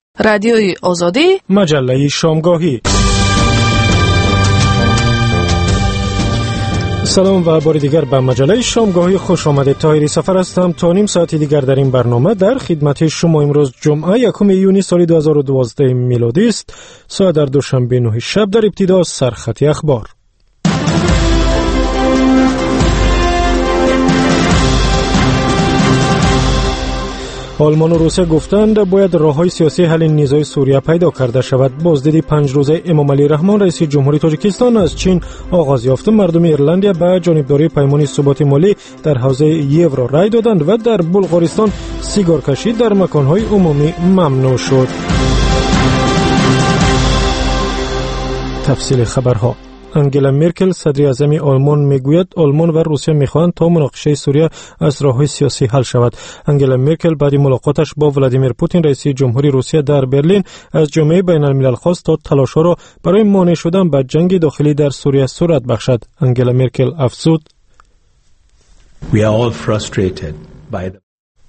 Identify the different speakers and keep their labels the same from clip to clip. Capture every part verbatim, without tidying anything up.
Speaker 1: رادیوی آزادی،
Speaker 2: مجله شامگاهی. سلام و بار دیگر به مجله شامگاهی خوش آمدید. طاهری سفر هستم. تا نیم ساعتی دیگر در این برنامه در خدمت شما. امروز جمعه یکم یونی سال دو هزار و دوازده میلادی است. ساعت در دوشنبه نه شب. در ابتدا سرخط اخبار. آلمان و روسیه گفتند باید راه‌های سیاسی حل نیزهای سوریه پیدا کرده شود. بازدید پنج روزه امام علی رحمان رئیس جمهوری تاجیکستان از چین آغاز یافت. مردم ایرلندیا به جانبداری پیمان ثبات مالی در حوزه یورو رای دادند و در بلغارستان سیگار کشی در مکان‌های عمومی ممنوع شد. تفصیل خبرها. انگلا مرکل صدر اعظم آلمان میگوید آلمان و روسیه میخواهند تا مناقشه سوریه از راه‌های سیاسی حل شود. انگلا مرکل بعد ملاقاتش با ولادیمیر پوتین رئیس جمهوری روسیه در برلین از جامعه بین الملل خواست تا تلاش‌ها را برای مانع شدن به جنگ داخلی در سوریه صورت بخشد. انگلا مرکل افزود:
Speaker 3: We are all frustrated by the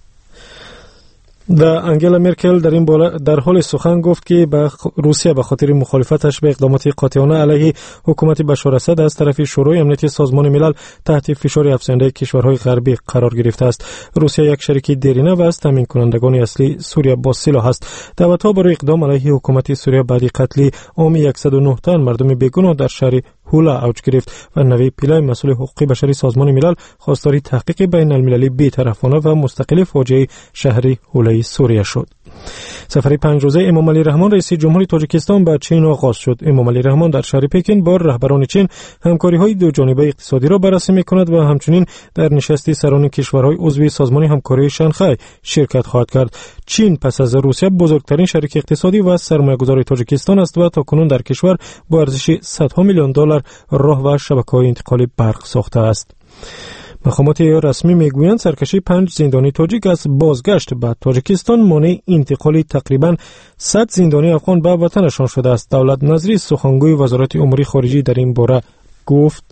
Speaker 2: در انگلا مرکل در این بالا در حال سخن گفت که به روسیه به خاطر مخالفتش به اقدامات قاطعانه علیه حکومت بشار اسد از طرف شورای امنیتی سازمان ملل تحت فشار افزاینده کشورهای غربی قرار گرفته است. روسیه یک شریک دیرینه و از تامین کنندگان اصلی سوریه با سلاح است. دعوت‌ها برای اقدام علیه حکومت سوریه بعد قتل عام صد و نه تن مردم بیگناه در شهر هولا اوج گرفت و نوی پیلای مسئول حقوق بشری سازمان ملل خواستار تحقیق بین المللی بی‌طرفانه و مستقل فاجعه شهر هولای سوریه شد. سفر پنج روزه امام علی رحمان رئیس جمهوری تاجیکستان به چین آغاز شد. امام علی رحمان در شهر پکین با رهبران چین همکاری‌های دو جانبه اقتصادی را بررسی می‌کند و همچنین در نشست سران کشورهای عضو سازمان همکاری شانگهای شرکت خواهد کرد. چین پس از روسیه بزرگترین شریک اقتصادی و سرمایه‌گذار تاجیکستان است و تاکنون در کشور با ارزش صدها میلیون دلار راه و شبکه‌های انتقال برق ساخته است. مقامات رسمی میگویند سرکشی پنج زندانی تاجیک از بازگشت به تاجیکستان مانع انتقال تقریباً صد زندانی افغان به وطنشان شده است. دولت نظری سخنگوی وزارت امور خارجه در این باره گفت: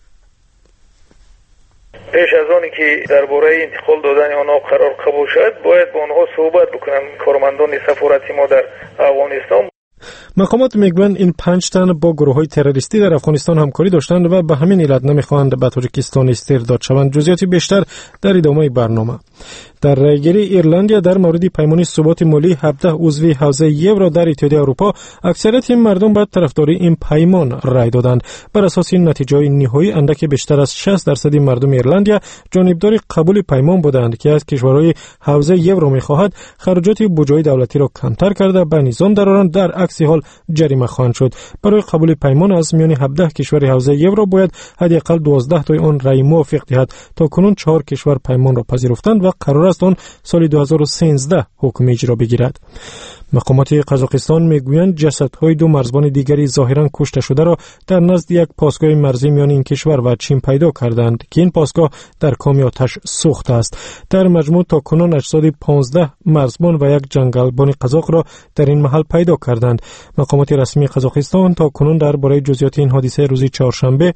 Speaker 4: پیش از آنی که درباره انتقال دادن آنها قرار قبول شد باید با آنها صحبت بکنم. کارمندان سفارت ما در افغانستان.
Speaker 2: مقامات میگویند این پنج تن با گروه‌های تروریستی در افغانستان همکاری داشتند و به همین علت نمیخواهند به تاجیکستان استرداد شوند. جزئیات بیشتر در ادامه برنامه. در رایگیری ایرلندیا در مورد پیمان ثبات مالی هفده عضو حوزه یورو در اتحادیه اروپا اکثریت مردم به طرفداری این پیمان رای دادند. بر اساس این نتیجه نهایی اندک بیشتر از شصت درصد مردم ایرلندیا جانبدار قبول پیمان بودند که از کشورهای حوزه یورو میخواهد خرجات بودجه دولتی را کمتر کرده به نظام درآورند. در عکس حال جریمه خواهند شد. برای قبول پیمان از میان هفده کشور حوزه یورو باید حداقل دوازده تای آن رای موافق دهد. تا کنون چهار کشور پیمان را پذیرفتند و قرار است آن سال دو هزار و سیزده حکم اجرا بگیرد. مقامات قزاقستان میگویند جسدهای دو مرزبان دیگری ظاهرا کشته شده را در نزد یک پاسگاه مرزی میان این کشور و چین پیدا کردند که این پاسگاه در کام آتش سوخته است. در مجموع تا کنون اجساد پانزده مرزبان و یک جنگلبان قزاق را در این محل پیدا کردند. مقامات رسمی قزاقستان تا کنون درباره جزئیات این حادثه روز چهارشنبه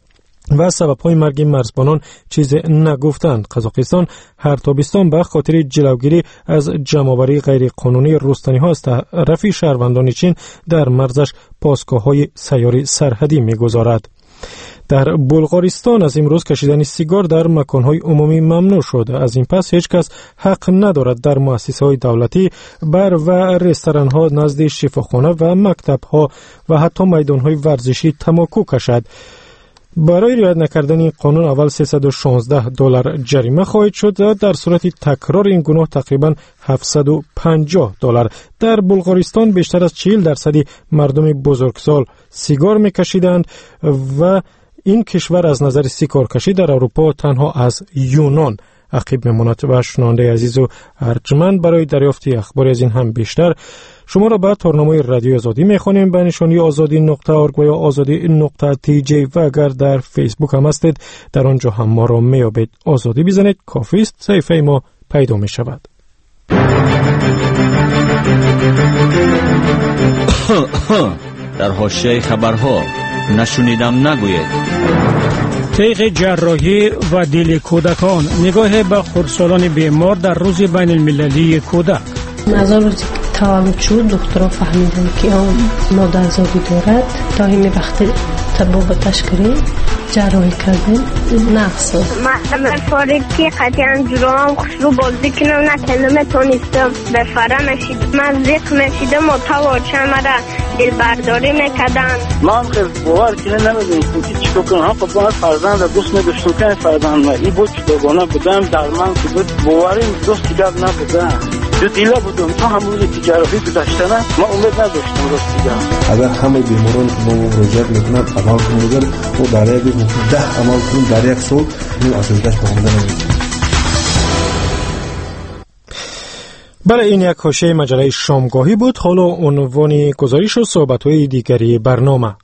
Speaker 2: و سبب‌های مرگ مرزبانان چیز نگفتند. قزاقستان هر تابستان به خاطر جلوگیری از جمع‌آوری غیر قانونی رستنی‌ها از طرف شهروندان چین در مرزش پاسگاه‌های سیاری سرحدی می‌گذارد. در بلغارستان از امروز کشیدن سیگار در مکان‌های عمومی ممنوع شد. از این پس هیچ کس حق ندارد در مؤسسه‌های دولتی، بر و رستوران‌ها، نزد شفاخانه و مکتب‌ها و حتی میدان‌های ورزشی تماکو کشد. برای رعایت نکردن این قانون اول سیصد و شانزده دلار جریمه خواهد شد. در صورت تکرار این گناه تقریباً هفتصد و پنجاه دلار. در بلغارستان بیشتر از چهل درصد مردم بزرگسال سیگار می‌کشیدند و این کشور از نظر سیگار کشی در اروپا تنها از یونان عقب میماند. و شنونده عزیز و ارجمند، برای دریافت اخباری از این هم بیشتر شما را به تارنامه رادیو آزادی میخوانیم به نشانی آزادی نقطه اورگ و یا آزادی نقطه تی جی و اگر در فیسبوک هم هستید در آنجا هم ما را میابید. آزادی بزنید کافی است صفحه ما پیدا می شود.
Speaker 5: در حاشیه خبرها نشنیدم نگوید.
Speaker 6: تیغ جراحی و دل کودکان، نگاه به خردسالان بیمار در روز بین المللی کودک.
Speaker 7: مزار
Speaker 1: تولد شد دکترها فهمیدن که اون مادرزادی دارد. تا همین وقت تبابتش کردیم، جراحی کردیم، نقص شد.
Speaker 7: من فارغی قطعا جرام خوشرو بازی کنم نکنم تونستم بفرم شید. من زیق نشیدم و تا واچه مرا دل برداری میکردن.
Speaker 8: من خیلی باور کنه نمیدونم که چیکار کنم. ها خب باید فرزند را دوست نداشتم که فرزند ما این بود که دوگانه بودم در من که بود باوریم دوست دیگر نبودم. دو دیلا بودم تا همون روزی که جراحی گذاشتنه ما امید نداشتم دوست دیگر.
Speaker 9: اگر همه بیماران ما مراجعت میکنن عمل کنن و برای بگم ده عمل کنن در یک سال این اصلیتش فهمیده نمیشه.
Speaker 2: برای این یک حاشیه مجله شامگاهی بود. حالا عنوان گزارش و صحبت‌های دیگری برنامه.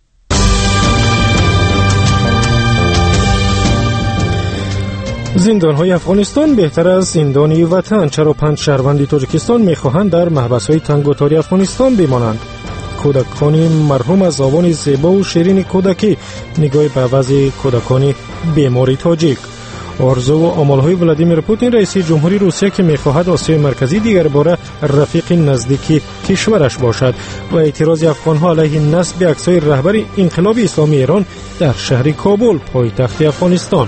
Speaker 2: زندان‌های افغانستان بهتر از زندانی وطن. چرا پنج شهروند تاجیکستان می‌خواهند در محبس‌های تنگ‌وتاری افغانستان بمانند؟ کودکان مرحوم از آوان زیبا و شیرین کودکی، نگاه به وضع کودکان بیماری تاجیک. آرزو و آمال‌های ولادیمیر پوتین رئیس جمهوری روسیه که می‌خواهد آسیای مرکزی دیگر باره رفیق نزدیکی کشورش باشد و اعتراض افغان‌ها علیه نصب عکس‌های رهبر انقلاب اسلامی ایران در شهر کابل پایتخت افغانستان.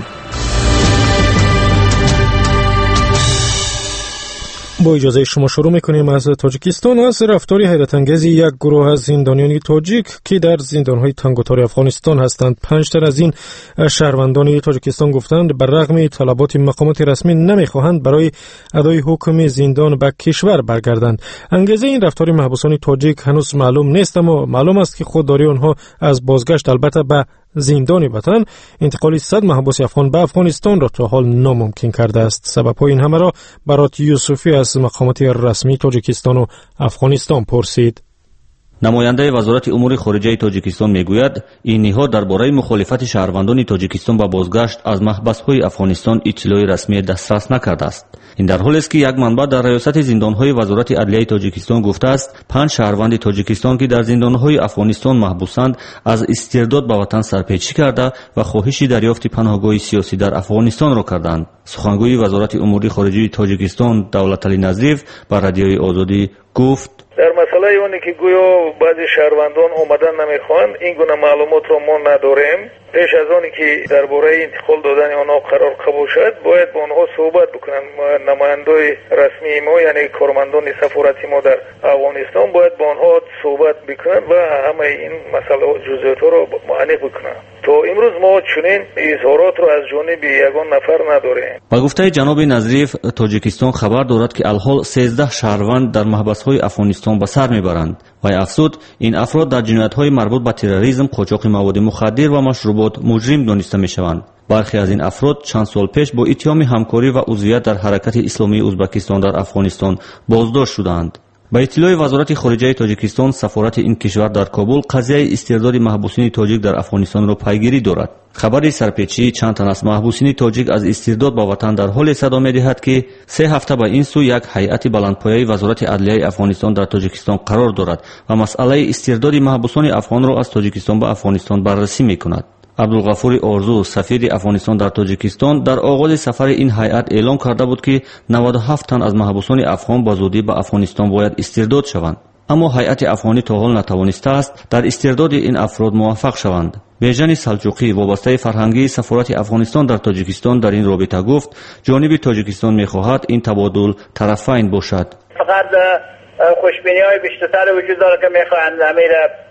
Speaker 2: با اجازه شما شروع میکنیم از تاجیکستان. از رفتاری حیرت انگیز یک گروه از زندانیان تاجیک که در زندانهای تنگ‌وتار افغانستان هستند. پنج تن از این شهروندان تاجیکستان گفتند بر رغم طلبات مقامات رسمی نمیخواهند برای ادای حکم زندان به کشور برگردند. انگیزه این رفتار محبوسان تاجیک هنوز معلوم نیست، اما معلوم است که خودداری آنها از بازگشت البته به زندان وطن انتقال صد محبوس افغان به افغانستان را تا حال ناممکن کرده است. سبب این همه را برات یوسفی از مقامات رسمی تاجیکستان و افغانستان پرسید.
Speaker 5: نماینده وزارت امور خارجه تاجیکستان میگوید این نهاد درباره مخالفت شهروندان تاجیکستان با بازگشت از محبس‌های افغانستان اطلاع رسمی دسترس نکرده است. این در حالی است که یک منبع در ریاست زندان‌های وزارت عدلیه تاجیکستان گفته است پنج شهروند تاجیکستان که در زندان‌های افغانستان محبوسند از استرداد به وطن سرپیچی کرده و خواهش دریافت پناهگاه سیاسی در افغانستان را کردند. سخنگوی وزارت امور خارجه تاجیکستان دولتعلی نظیف با رادیوی آزادی گفت
Speaker 4: در مسئله اونی که گویا بعضی شهروندان اومدن نمیخوان این گونه معلومات رو ما نداریم. پیش از آنی که درباره انتقال دادن آنها قرار قبول شد باید با آنها صحبت بکنن. نمایندای رسمی ما یعنی کارمندان سفارتی ما در افغانستان باید با آنها صحبت بکنن و همه این مسئله جزئیات رو معلق بکنن. تا امروز ما چنین اظهارات رو از جانب یگان نفر نداریم.
Speaker 5: با گفته جناب نظریف تاجیکستان خبر دارد که الحال سیزده شهروند در محبس‌های افغانستان به سر میبرند و افزود این افراد در جنایت‌های مربوط به تروریسم، قاچاق مواد مخدر و مشروبات مجرم دانسته میشوند. برخی از این افراد چند سال پیش با اتهام همکاری و عضویت در حرکت اسلامی ازبکستان در افغانستان بازداشت شدند. با اطلاع وزارت خارجه تاجیکستان سفارت این کشور در کابل قضیه استرداد محبوسین تاجیک در افغانستان را پیگیری دارد. خبر سرپیچی چند تن از محبوسین تاجیک از استرداد با وطن در حال صدا می‌دهد که سه هفته به این سو یک هیئت بلندپایه وزارت عدلیه افغانستان در تاجیکستان قرار دارد و مسئله استرداد محبوسان افغان را از تاجیکستان به افغانستان بررسی می‌کند. عبدالغفور آرزو سفیر افغانستان در تاجیکستان در آغاز سفر این هیئت اعلام کرده بود که نود و هفت تن از محبوسان افغان با زودی به افغانستان باید استرداد شوند، اما هیئت افغانی تا حال نتوانسته است در استرداد این افراد موفق شوند. بیژن سلجوقی وابسته فرهنگی سفارت افغانستان در تاجیکستان در این رابطه گفت جانب تاجیکستان می‌خواهد این تبادل طرفین باشد.
Speaker 8: فقط خوشبینی‌های بیشتر وجود دارد که می‌خواهند امیر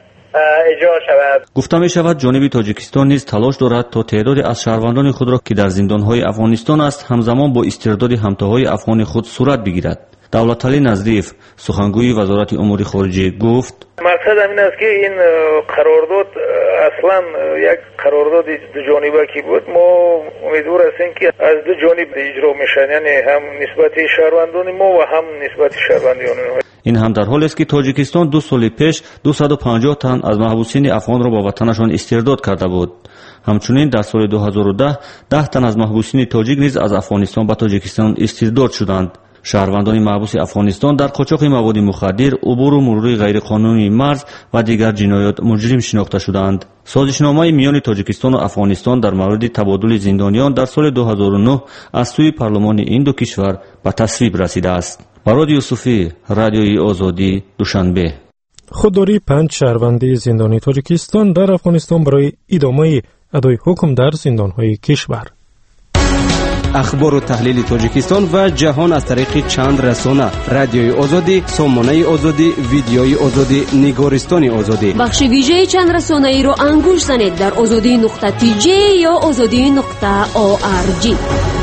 Speaker 8: اجرا شود.
Speaker 5: گفته می شود جانب تاجیکستان نیز تلاش دارد تا تعدادی از شهروندان خود را که در زندان‌های افغانستان است همزمان با استرداد همتاهای افغان خود صورت بگیرد. دولتعلی نظیف سخنگوی وزارت امور خارجه گفت
Speaker 4: مقصد همین است که این قرارداد اصلا یک قرارداد دو جانبه کی بود. ما امیدوار هستیم که از دو جانب اجرا میشن، یعنی هم نسبت شهروندان ما و هم نسبت شهروندان ما.
Speaker 5: این هم در حالی است که تاجیکستان دو سال پیش دویست و پنجاه تن از محبوسین افغان را با وطنشان استرداد کرده بود. همچنین در سال دو هزار و ده ده تن از محبوسین تاجیک نیز از افغانستان به تاجیکستان استرداد شدند. شهروندان محبوس افغانستان در قاچاق مواد مخدر، عبور و مرور غیرقانونی مرز و دیگر جنایات مجرم شناخته شدند. سازشنامه میان تاجیکستان و افغانستان در مورد تبادل زندانیان در سال دو هزار و نه از سوی پارلمان این دو کشور به تصویب رسیده است. فراد یوسفی، رادیوی آزادی، دوشنبه.
Speaker 2: خودداری پنج شهروندی زندانی تاجیکستان در افغانستان برای ادامه ادای حکم در زندانهای کشور.
Speaker 10: اخبار و تحلیل تاجیکستان و جهان از طریق چند رسانه: رادیوی آزادی، سامانه آزادی، ویدیوی آزادی، نگارستان آزادی.
Speaker 11: بخش ویژه چند رسانه ای را انگوش زنید در آزادی نقطه تی جی یا آزادی نقطه او آر جی.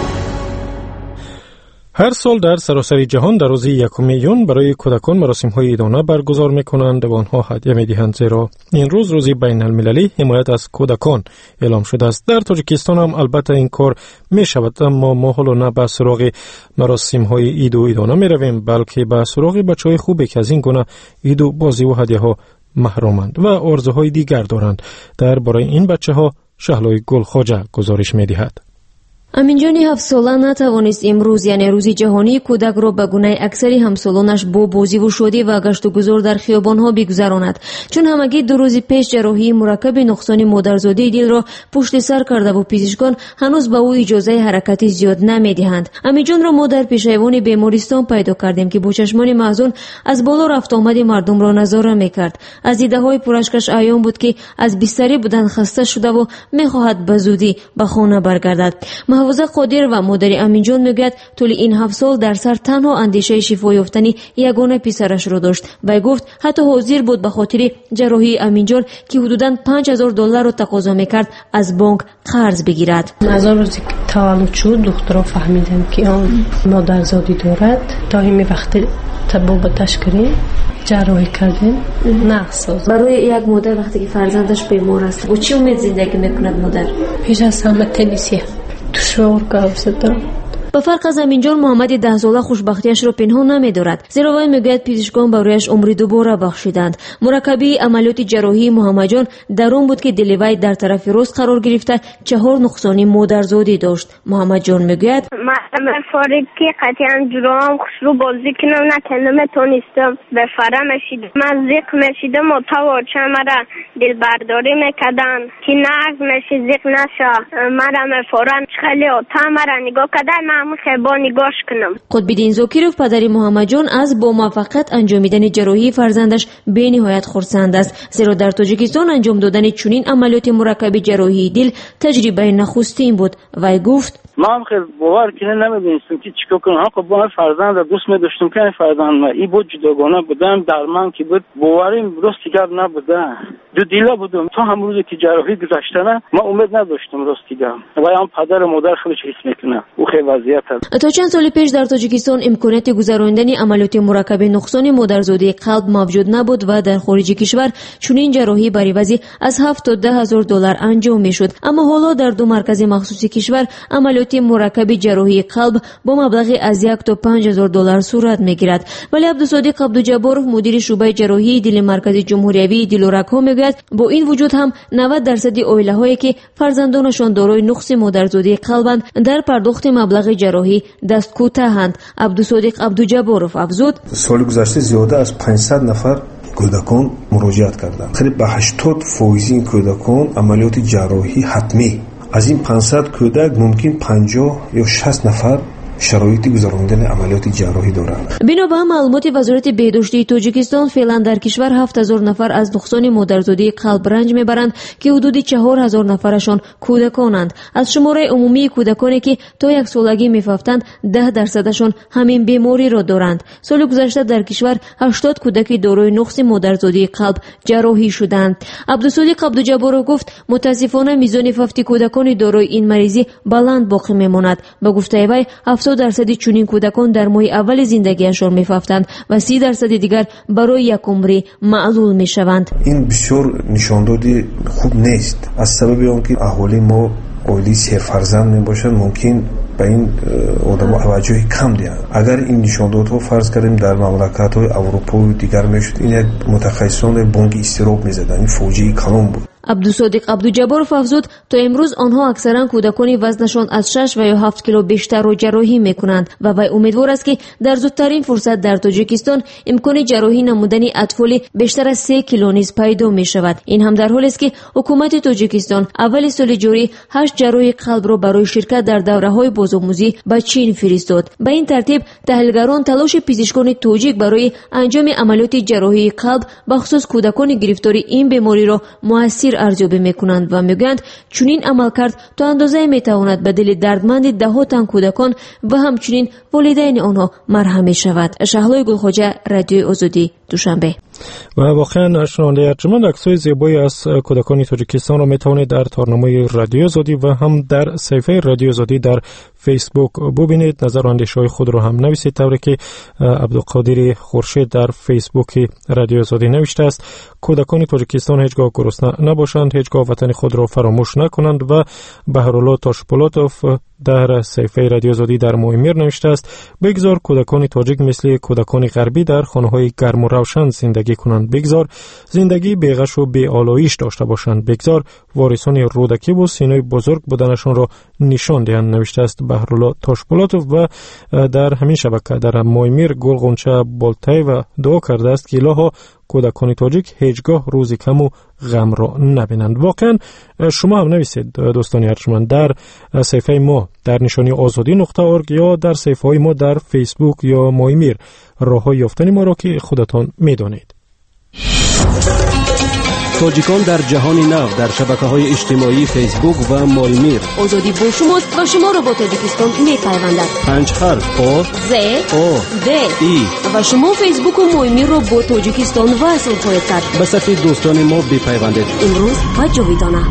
Speaker 2: هر سال در سراسر جهان در روز یکم یون برای کودکان مراسم‌های عیدانه برگزار می‌کنند و آنها هدیه می‌دهند، زیرا این روز روز بین المللی حمایت از کودکان اعلام شده است. در تاجیکستان هم البته این کار می‌شود، اما ما حالا نه به سراغ مراسم‌های عید و عیدانه می‌رویم، بلکه به سراغ بچه‌های خوبی که از این گونه عید و بازی و هدیه‌ها محرومند و آرزوهای دیگر دارند. درباره این بچه‌ها شهلای گلخواجه گزارش می‌دهد.
Speaker 11: امینجانی هفت ساله نتوانست امروز یعنی روز جهانی کودک را به گونه اکثری همسالانش با بازی و شادی و گشت و گذار در خیابانها بگذراند، چون همگی دو روز پیش جراحی مرکب نقصان مادرزادی دل را پشت سر کرده و پزشکان هنوز به او اجازه حرکتی زیاد نمیدهند. امینجان را ما در پیشایوان بیمارستان پیدا کردیم که با چشمان محزون از بالا رفت آمد مردم را نظاره میکرد. از دیده های پراشکش عیان بود که از بستری بودن خسته شده و میخواهد به زودی به خانه برگردد. محافظ قادر و مادر امینجان میگوید طول این هفت سال در سر تنها اندیشه شفا یافتن یگانه پسرش را داشت و گفت حتی حاضر بود به خاطر جراحی امینجان که حدوداً پنج هزار دلار را تقاضا میکرد از بانک قرض بگیرد.
Speaker 1: از روزی که تولد شد دخترها فهمیدن که آن مادرزادی دارد. تا همین وقت طبابتش کردیم، جراحی کردیم، نقص.
Speaker 11: برای یک مادر وقتی که فرزندش بیمار است و چی امید زندگی میکند مادر؟
Speaker 1: پیش از همه تنیسیه دشوار گفت دارم.
Speaker 11: با فرق از امینجان محمد ده ساله خوشبختیش را پنهان نمی‌دارد، زیرا وی میگوید پزشکان برایش عمری دوباره بخشیدند. مرکبی عملیات جراحی محمد جان در اون بود که دل وی در طرف راست قرار گرفته چهار نقصانی مادرزادی داشت. محمد جان میگوید
Speaker 7: من فارغ که قطعا جرام خوشرو بازی کنم نکنم تونستم به فرم شید من زیق میشیدم و تا واچه مرا دل برداری میکردن که ناز میشه زیق نشه مرا مفورن خیلی تا مرا نگاه کردن من خیلی نگاش کنم.
Speaker 11: قطب‌الدین زاکیروف پدر محمد جان از با موفقیت انجامیدن جراحی فرزندش به نهایت خرسند است، زیرا در تاجیکستان انجام دادن چنین عملیات مرکب جراحی دل تجربه نخستین بود. وی گفت
Speaker 8: من خیلی باور کنه نمیدونستم که چیکار کنم. ها با فرزند را دوست می‌داشتم که فرزند ما ای بود جداگانه بودم درمان که بود باوریم راستی گپ نبوده دو دیلا بودم تا هم روزی که جراحی گذشته نه ما امید نداشتم راستی گپ و هم پدر و مادر خودش حس میکنه او خیلی وضعیت هست.
Speaker 11: تا چند سال پیش در تاجیکستان امکانات گذراندن عملیات مرکب نقصان مادرزادی قلب موجود نبود و در خارج کشور چنین جراحی بر عوض از هفت تا ده هزار دلار انجام میشد، اما حالا در دو مرکز مخصوص کشور عملیات مرکب جراحی قلب با مبلغ از یک تا پنج هزار دلار صورت میگیرد. ولی عبدالصادق عبدوجبار مدیر شعبه جراحی دل مرکز جمهوری دل و رگ‌ها میگوید با این وجود هم نود درصد عائله‌هایی که فرزندانشان دارای نقص مادرزادی قلبند در پرداخت مبلغ جراحی دست کوتاهند. عبدالصادق عبدوجبارов افزود
Speaker 9: سال گذشته زیاده از پانصد نفر کودکان مراجعت کردند. قریب به هشتاد درصد این کودکان عملیات جراحی حتمی. از این پانصد کودک ممکن پنجاه یا شصت نفر شرایط گذراندن عملیات جراحی دارند.
Speaker 11: بنابر معلومات وزارت بهداشتی تاجیکستان فعلا در کشور هفت هزار نفر از نقصان مادرزادی قلب رنج میبرند که حدود چهار هزار نفرشان کودکانند. از شماره عمومی کودکانی که تا یک سالگی میفافتند ده درصدشان همین بیماری را دارند. سال گذشته در کشور هشتاد کودک دارای نقص مادرزادی قلب جراحی شدند. عبدالصادق عبدوجبارov گفت متاسفانه میزان فوت کودکان دارای این مریضی بلند باقی میماند. به گفته وی هفتاد درصد چنین کودکان در ماه اول زندگیشان میفافتند و سی درصد دیگر برای یک عمری معلول میشوند.
Speaker 9: این بسیار نشاندهی خوب نیست، از سبب آنکه اهالی ما اولی سه فرزند میباشند ممکن به این آدم توجه کم دهند. اگر این نشانده‌ها فرض کردیم در مملکت‌های اروپا و دیگر میشد این یک متخصصان بانک استراب میزدن این فوجی کلام بود.
Speaker 11: عبدالصادق عبدالجبارов افزود تا امروز آنها اکثرا کودکان وزنشان از شش و یا هفت کیلو بیشتر را جراحی میکنند و وی امیدوار است که در زودترین فرصت در تاجیکستان امکان جراحی نمودن اطفال بیشتر از سه کیلو نیز پیدا می شود. این هم در حالی است که حکومت تاجیکستان اول سال جاری هشت جراح قلب را برای شرکت در دوره‌های بازآموزی به چین فرستاد. به این ترتیب تحلیلگران تلاش پزشکان تاجیک برای انجام عملیات جراحی قلب بخصوص کودکان گرفتار این بیماری را موثر ارزیابی میکنند و میگویند چنین عملکرد تا اندازه میتواند به دل دردمند دهها تن کودکان و همچنین والدین آنها مرهم شود. شهلای گلخواجه، رادیوی آزادی، دوشنبه.
Speaker 2: و واقعا شنونده ارجمند عکسای زیبایی از کودکان تاجیکستان را میتوانید در تارنمای رادیو آزادی و هم در صفحه رادیو آزادی در فیسبوک ببینید. نظر و اندیشه‌های خود را هم نویسید، طوری که عبدالقادر خورشید در فیسبوک رادیو آزادی نوشته است: کودکان تاجیکستان هیچگاه گرسنه نباشند، هیچگاه وطن خود را فراموش نکنند. و بهرالله تاشپولاتوف در صفحه رادیو آزادی در مویمیر نوشته است: بگذار کودکان تاجیک مثل کودکان غربی در خانه‌های گرم و روشن زندگی کنند، بگذار زندگی بی‌غش و بی‌آلایش داشته باشند، بگذار وارثان رودکی و سینه بزرگ بودنشان را نشان دهند، نوشته است بهرالله تاشپولاتوف. و در همین شبکه در مویمیر گلغنچه بالتای و دعا کرده است که الها کودکان تاجیک هیچگاه روزی کم و غم را نبینند. واقعا شما هم نویسید دوستان ارجمند در صفحه ما در نشانی آزادی نقطه اورگ یا در صفحه های ما در فیسبوک یا مویمیر راه‌های یافتن ما را که خودتان می‌دانید.
Speaker 10: تاجیکان در جهان نو در شبکه‌های اجتماعی فیسبوک و مویمیر.
Speaker 11: آزادی با شماست و شما را با تاجیکستان می‌پیوندد.
Speaker 10: پنج حرف آ
Speaker 11: ز
Speaker 10: او
Speaker 11: د
Speaker 10: ای
Speaker 11: و شما فیسبوک و مویمیر را با تاجیکستان وصل خواهید کرد.
Speaker 10: به صفحه دوستان ما بپیوندید.
Speaker 11: امروز و جاویدانه.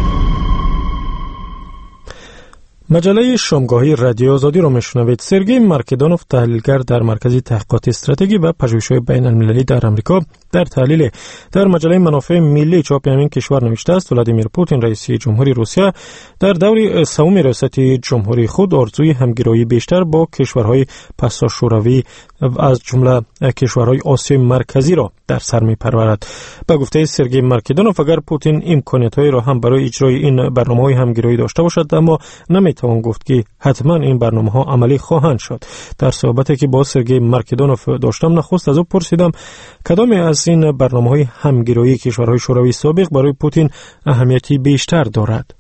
Speaker 2: مجله شامگاهی رادیو آزادی را میشنوید. سرگئی مارکدانوف، تحلیلگر در مرکز تحقیقات استراتژی و پژوهش‌های بین‌المللی در آمریکا، در تحلیل در مجله منافع ملی چاپ همین کشور نوشته است: ولادیمیر پوتین رئیس جمهوری روسیه در دور سوم ریاست جمهوری خود آرزوی همگرایی بیشتر با کشورهای پسا شوروی از جمله کشورهای آسیای مرکزی را در سر می‌پرورد. به گفته سرگئی مارکدانوف، اگر پوتین امکانات‌هایی را هم برای اجرای این برنامه‌های همگرایی داشته باشد، اما نمی‌توان گفت که حتما این برنامه‌ها عملی خواهند شد. در صحبتی که با سرگئی مارکدانوف داشتم، نخست از او پرسیدم کدام از این برنامه‌های همگرایی کشورهای شوروی سابق برای پوتین اهمیتی بیشتر دارد.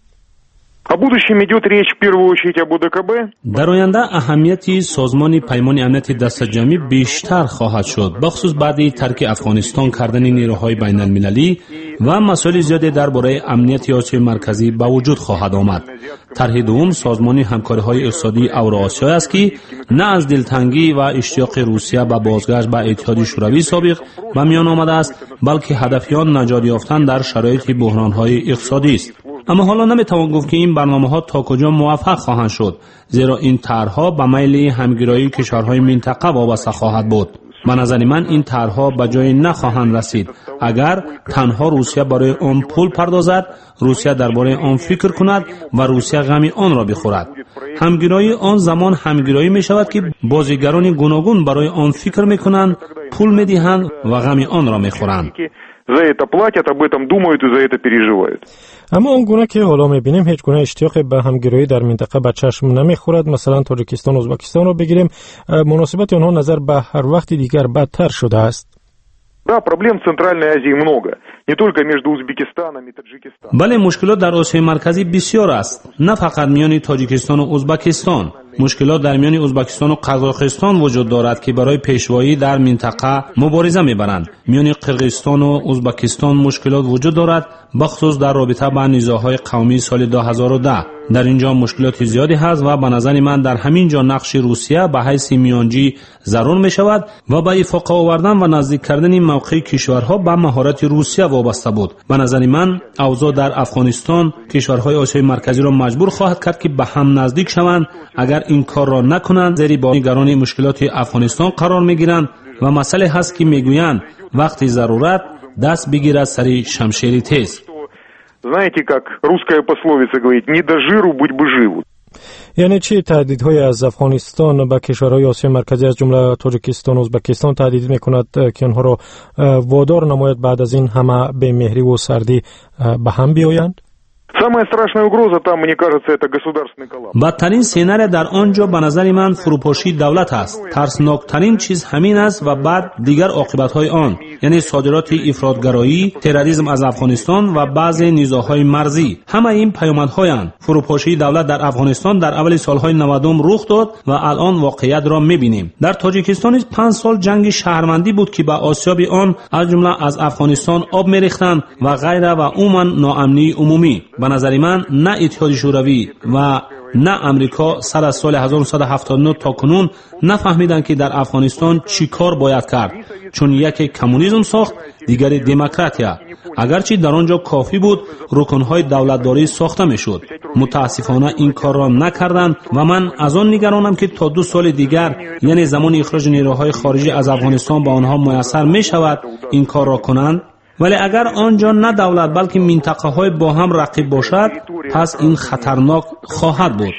Speaker 12: در آینده اهمیتی سازمان پیمان امنیت دست جمعی بیشتر خواهد شد، بخصوص بعد ترک افغانستان کردن نیروهای بین المللی و مسائل زیادی درباره امنیت آسیای مرکزی به وجود خواهد آمد. طرح دوم سازمان همکاری‌های اقتصادی اوراسیایی است که نه از دلتنگی و اشتیاق روسیه به بازگشت به اتحاد شوروی سابق به میان آمده است، بلکه هدف آن نجات یافتن در شرایط بحران‌های اقتصادی است. اما حالا نمیتوان گفت که این برنامه‌ها تا کجا موفق خواهند شد، زیرا این طرح‌ها به میل همگرایی کشورهای منطقه وابسته خواهد بود. به نظر من این طرح‌ها به جای نخواهند رسید اگر تنها روسیه برای آن پول پردازد، روسیه درباره آن فکر کند و روسیه غم آن را بخورد. همگرایی آن زمان همگرایی می شود که بازیگران گوناگون برای آن فکر می کنند، پول می دهند و غم آن را می خورند.
Speaker 13: За это платят, об этом думают и за это переживают.
Speaker 2: اما اون گونه که حالا می‌بینیم هیچ گونه اشتیاق به همگرایی در منطقه به چشم نمی‌خورد. مثلا تاجیکستان و ازبکستان رو بگیریم، مناسبت آنها نظر به هر وقت دیگر بدتر شده است.
Speaker 13: Да, проблем в Центральной Азии много. Не только между Узбекистаном и Таджикистаном.
Speaker 12: بله، مشکلات در آسیای مرکزی بسیار است، نه فقط میان تاجیکستان و ازبکستان. مشکلات در میان ازبکستان و قزاقستان وجود دارد که برای پیشوایی در منطقه مبارزه میبرند. میان قرقیزستان و ازبکستان مشکلات وجود دارد، بخصوص در رابطه با نزاع‌های قومی سال دو هزار و ده. در اینجا مشکلات زیادی هست و به نظر من در همین جا نقش روسیه به حیث میانجی ضرور می شود و به افاق آوردن و نزدیک کردن موقع کشورها به مهارت روسیه وابسته بود. به نظر من اوضاع در افغانستان کشورهای آسیای مرکزی را مجبور خواهد کرد که به هم نزدیک شوند. اگر این کار را نکنند، زیر بار مشکلات افغانستان قرار می گیرند و مسئله هست که میگویند وقتی ضرورت دست بگیرد سری شمشیر تیز.
Speaker 13: Знаете, как русская пословица говорит: не до жиру, будь бы живу.
Speaker 2: یعنی چی تهدیدهای از افغانستان به کشورهای آسیا مرکزی از جمله تاجیکستان و ازبکستان تهدید میکند که آنها را وادار نماید بعد از این همه به مهری و سردی به هم بیایند؟
Speaker 13: Самая страшная угроза там, мне кажется, это государственный коллапс.
Speaker 12: بدترین سیناری در آنجا به نظر من فروپاشی دولت است. ترسناکترین چیز همین است و بعد دیگر عاقبت‌های آن، یعنی صادرات افراطگرایی، تروریسم از افغانستان و بعضی نیزاهای مرزی. همه این پیامدهایند. فروپاشی دولت در افغانستان در اول سالهای نودم رخ داد و الان واقعیت را می‌بینیم. در تاجیکستان پنج سال جنگ شهروندی بود که به آسیاب آن از جمله از افغانستان آب می‌ریختند و غیره و عموما ناامنی عمومی. به نظر من نه اتحاد شوروی و نه امریکا سر از سال هزار و نهصد و هفتاد و نه تا کنون نفهمیدند که در افغانستان چی کار باید کرد، چون یکی کمونیسم ساخت، دیگری دموکراتیا. اگرچه در آنجا کافی بود رکنهای دولتداری ساخته میشد. متاسفانه این کار را نکردند و من از آن نگرانم که تا دو سال دیگر، یعنی زمان اخراج نیروهای خارجی از افغانستان، با آنها میسر می شود این کار را کنند. ولی اگر آنجا نه دولت بلکه منطقه های با هم رقیب باشد، پس این خطرناک خواهد بود.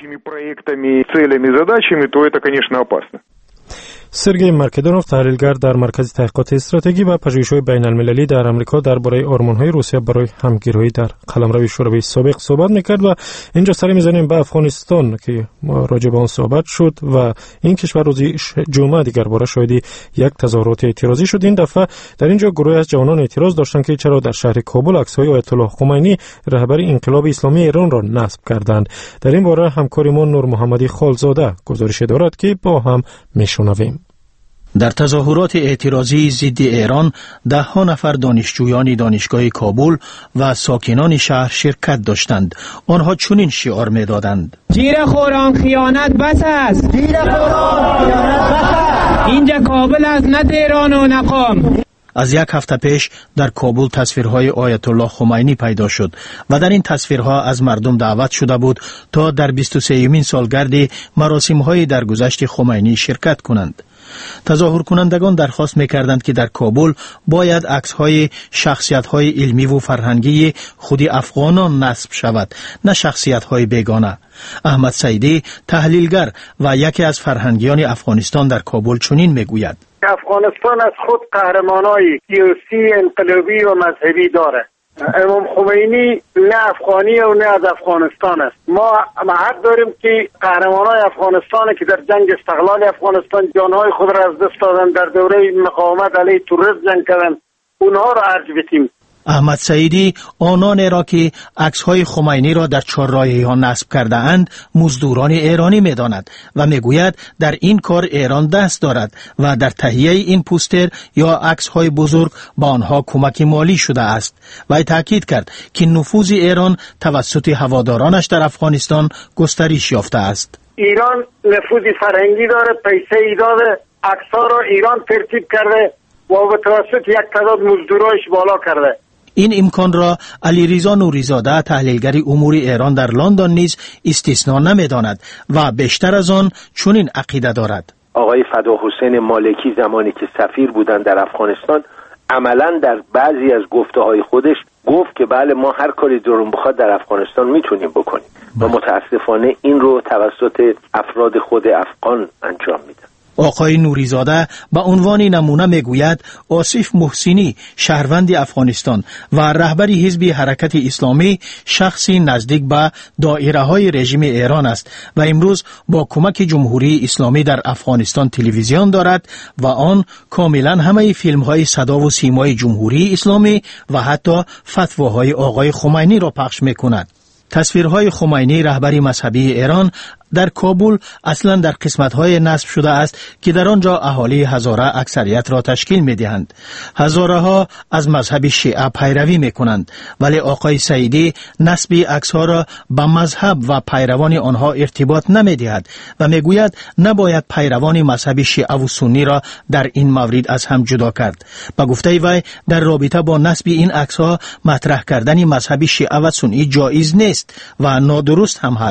Speaker 2: سرگئی مرکدانوف، تحلیلگر در مرکز تحقیقات استراتژی و پژوهش‌های بین‌المللی در آمریکا، درباره آرمان‌های روسیه برای همگیری در قلمرو شوروی سابق صحبت می‌کرد و اینجا سر می‌زنیم به افغانستان که راجع به آن صحبت شد و این کشور روزی جمعه دیگر باره شاهدی یک تظاهرات اعتراضی شد. این دفعه در اینجا گروه از جوانان اعتراض داشتند که چرا در شهر کابل عکس‌های آیت الله خمینی رهبر انقلاب اسلامی ایران را نصب کردند. در این باره همکارمان نور محمدی خالزاده گزارش دارد که با هم می‌شنویم.
Speaker 14: در تظاهرات اعتراضی ضد ایران ده ها نفر دانشجویان دانشگاه کابل و ساکنان شهر شرکت داشتند. آنها چنین شعار می‌دادند:
Speaker 15: جیر خوران خیانت بس است، جیر خوران خیانت بس است، اینجا کابل است نه تهران و نه قم.
Speaker 14: از یک هفته پیش در کابل تصویرهای آیت الله خمینی پیدا شد و در این تصویرها از مردم دعوت شده بود تا در بیست و سومین سالگرد مراسم‌های درگذشت خمینی شرکت کنند. تظاهر کنندگان درخواست می‌کردند که در کابل باید عکس‌های شخصیت‌های علمی و فرهنگی خود افغانان نصب شود، نه شخصیت‌های بیگانه. احمد سعیدی، تحلیلگر و یکی از فرهنگیان افغانستان در کابل چنین می‌گوید:
Speaker 16: افغانستان از خود قهرمانای سیاسی، انقلابی و مذهبی داره. امام خمینی نه افغانی و نه از افغانستان است. ما حق داریم که قهرمانای افغانستان که در جنگ استقلال افغانستان جانهای خود را از دست دادن، در دوره مقاومت علیه تروریسم جنگ کردن، اونها را ارج بدیم.
Speaker 14: احمد سعیدی آنان را که عکس‌های خمینی را در چهارراهی‌ها نصب کرده اند مزدوران ایرانی می‌داند و می‌گوید در این کار ایران دست دارد و در تهیه این پوستر یا عکس‌های بزرگ با آنها کمک مالی شده است. و تاکید کرد که نفوذ ایران توسط هوادارانش در افغانستان گسترش یافته است.
Speaker 16: ایران نفوذ فرهنگی داره، پیسه ای داره، عکس‌ها را ایران ترتیب کرده و به توسط یک تعداد مزدورایش بالا کرده.
Speaker 14: این امکان را علیرضا نوری‌زاده، تحلیلگر امور ایران در لندن نیز استثنا نمی‌داند و بیشتر از آن چنین عقیده دارد.
Speaker 17: آقای فداحسین مالکی زمانی که سفیر بودند در افغانستان، عملاً در بعضی از گفته‌های خودش گفت که بله ما هر کاری دلمون بخواد در افغانستان میتونیم بکنیم و متاسفانه این رو توسط افراد خود افغان انجام میدن.
Speaker 14: آقای نوری‌زاده به عنوان نمونه میگوید آصف محسنی، شهروند افغانستان و رهبر حزب حرکت اسلامی، شخصی نزدیک به دایره های رژیم ایران است و امروز با کمک جمهوری اسلامی در افغانستان تلویزیون دارد و آن کاملا همه فیلم های صدا و سیمای جمهوری اسلامی و حتی فتواهای آقای خمینی را پخش میکند. تصویرهای خمینی رهبر مذهبی ایران در کابل اصلا در قسمت‌های نصب شده است که در آنجا اهالی هزاره اکثریت را تشکیل می‌دهند. هزاره ها از مذهب شیعه پیروی می‌کنند، ولی آقای سعیدی نصب عکس‌ها را به مذهب و پیروان آنها ارتباط نمی‌دهد و می‌گوید نباید پیروان مذهب شیعه و سنی را در این مورد از هم جدا کرد. به گفته وی در رابطه با نصب این عکس‌ها مطرح کردن مذهب شیعه و سنی جایز نیست و نادرست هم هست.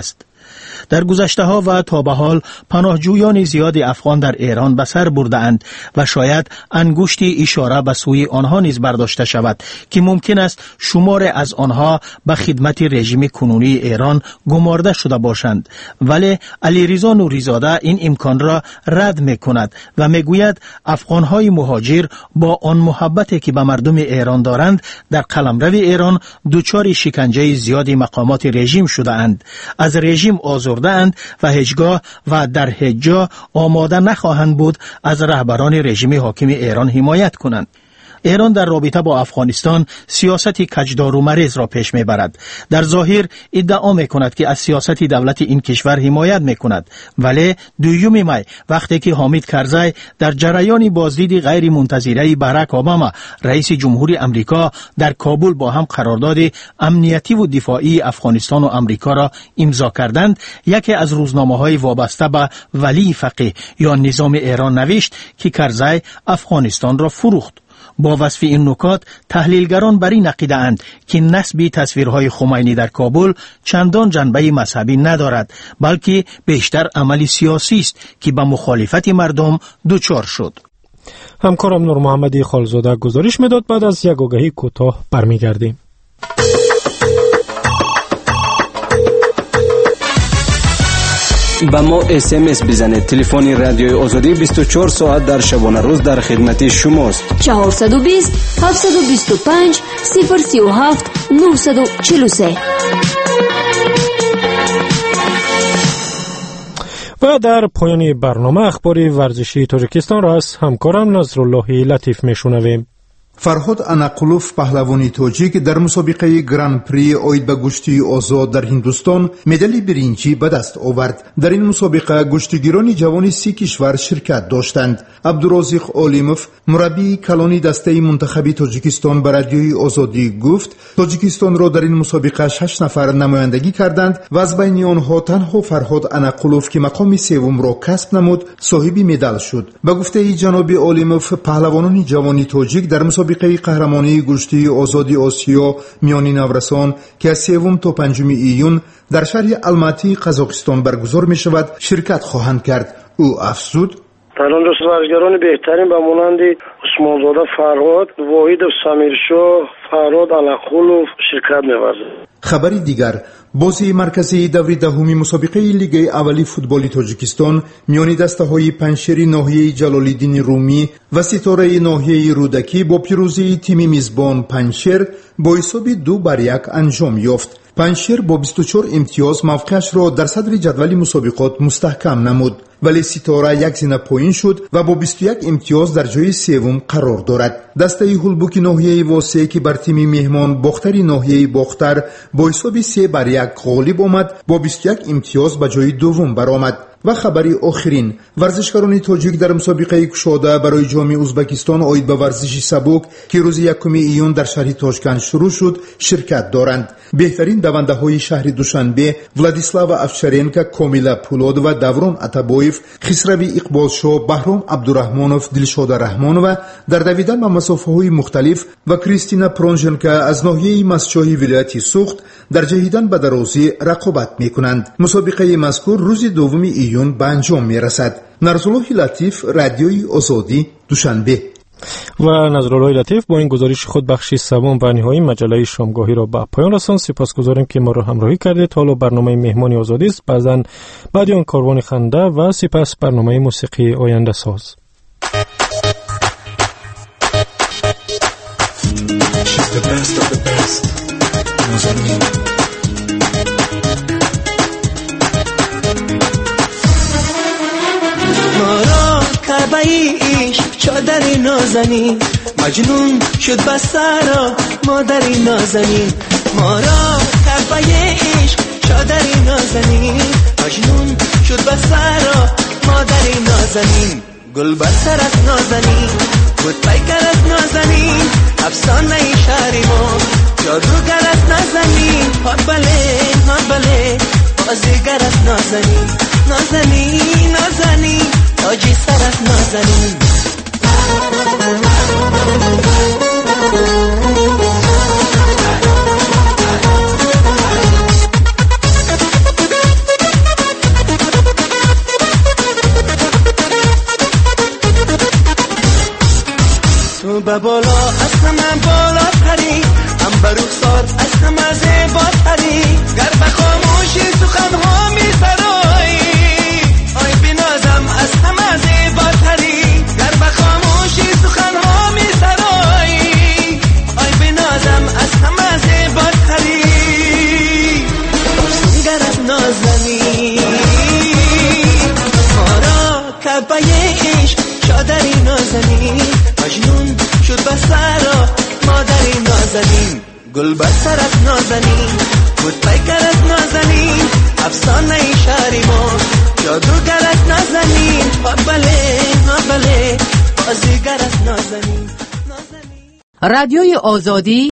Speaker 14: در گذشته ها و تا به حال پناهجویان زیاد افغان در ایران به سر برده‌اند و شاید انگشتی اشاره به سوی آنها نیز برداشته شود که ممکن است شمار از آنها به خدمت رژیم کنونی ایران گمارده شده باشند، ولی علیرضا نوری‌زاده این امکان را رد می‌کند و می‌گوید افغان‌های مهاجر با آن محبتی که به مردم ایران دارند در قلمرو ایران دچار شکنجه زیادی مقامات رژیم شده‌اند، از رژیم آزرده‌اند و هیچگاه و در هیچ جا آماده نخواهند بود از رهبران رژیم حاکم ایران حمایت کنند. ایران در رابطه با افغانستان سیاست کجدار و مریض را پیش میبرد. در ظاهر ادعا میکند که از سیاست دولت این کشور حمایت میکند، ولی دوم می وقتی که حامد کرزی در جریان بازدید غیر منتظره باراک اوباما رئیس جمهور امریکا در کابل با هم قرارداد امنیتی و دفاعی افغانستان و امریکا را امضا کردند، یکی از روزنامه‌های وابسته به ولی فقیه یا نظام ایران نوشت که کرزی افغانستان را فروخت. با وصف این نکات تحلیلگران بر این عقیده اند که نصب تصویرهای خمینی در کابل چندان جنبه مذهبی ندارد، بلکه بیشتر عملی سیاسی است که به مخالفت مردم دچار شد.
Speaker 2: همکارم نور محمدی خالزاده گزارش میداد. بعد از یک آگهی کوتاه برمیگردیم.
Speaker 10: با ما اس ام اس بزنید. تلفن رادیوی آزادی بیست و چهار ساعت در شبانه روز در خدمت شماست.
Speaker 11: چهارصد و بیست هفتصد و بیست و پنج صفر سی و هفت نهصد و چهل و سه.
Speaker 2: و در پایان برنامه اخبار ورزشی تاجیکستان را از همکارم نصرالله لطیف میشنویم.
Speaker 18: فرهاد انقلوف پهلوانی تاجیک در مسابقه گران پری اوید به گشتی آزاد در هندوستان مدال برنجی به دست آورد. در این مسابقه گشتیگیران جوان سی کشور شرکت داشتند. عبدالرازق علیموف مربی کلانی دسته منتخبی تاجیکستان به رادیوی آزادی گفت تاجیکستان را در این مسابقه شش نفر نمایندگی کردند و از بین آنها تنها فرهاد انقلوف که مقام سوم را کسب نمود صاحب مدال شد. به گفته جناب علیموف پهلوانان جوان تاجیک در مسابقه قهرمانی گشتی آزادی آسیا میان نورسان که از سوم تا پنجم ایون در شهر الماتی قزاقستان برگزار می شود شرکت خواهند کرد. او افزود
Speaker 19: تایلند ورزشکاران بهترین به مانند عثمانزاده فرهاد، واحد سمیرشاه، فرهاد انقلوف شرکت می‌ورزند.
Speaker 18: خبری دیگر، بازی مرکزی دور دهمی مسابقه لیگ اولی فوتبال تاجیکستان میان دسته‌های پنشری ناحیه جلال‌الدین رومی و ستاره ناحیه رودکی با پیروزی تیم میزبان پنشر با حساب دو بر یک انجام یافت. پنشر با بیست و چهار امتیاز موقعش را در صدر جدول مسابقات مستحکم نمود، ولی ستاره یک زینه پایین شد و با بیست و یک امتیاز در جای سوم قرار دارد. دسته هولبوک ناحیه واسه که بر تیم مهمان باختری ناحیه باختر با حساب سه بر یک غالب آمد با بیست و یک امتیاز به جای دوم برآمد. و خبری آخرین، ورزشکاران تاجیک در مسابقه کشاده برای جام ازبکستان اوید به ورزش سبک که روز یکم ایون در شهر تاشکند شروع شد شرکت دارند. بهترین دونده های شهر دوشنبه ولادیسلاو افشارینکا، کامیلا پولاد و دوران عطابویف، خسروی اقبالشاه، بهرام عبدالرحمانوف، دلشاد رحمانوف در دویدن به مسافه های مختلف و کریستینا پرونژنکا از ناحیه مسچاهی ولایت سوخت در جهیدن به درازی رقابت میکنند. مسابقه مذکور روز دوم ایون به انجام میرسد. نصرالله لطیف، رادیوی آزادی، دوشنبه.
Speaker 2: و نصرالله لطیف با این گزارش خود بخشی سوم و نهایی مجله شامگاهی را به پایان رساند. سپاسگزاریم که ما را همراهی کردید. حالا برنامه مهمانی آزادی است، بعداً بعد آن کاروان خنده و سپس برنامه موسیقی آینده ساز. She's the best of the best.
Speaker 20: مارا کربایی عشق چادری نازنین مجنون شد بسرا مادری نازنین مارا کربایی عشق چادری نازنین مجنون شد بسرا مادری نازنین گل بسر از نازنین بود پیکر از نازنین افسانه شهری ما جادوگر از نازنین ها بله ها بله بازیگر از نازنین نازنین نازنین تاجی سر از نازنین همه بالاتری، انبر رخسار از همه زیباتری، گر به خاموشی سخنها می‌سرایی، آی بنازم از همه زیباتری، گر به خاموشی سخنها می‌سرایی، آی بنازم از همه زیباتری، گر از نازنی ما را کعبه عشق چادری نازنین، مجنون شد بسرا مادری نازنین، گل بسر از نازنین، بود پیکر از نازنین، افسانه شهری ما جادوگر از نازنین، ها بله ها بله بازیگر از نازنین.
Speaker 21: رادیوی آزادی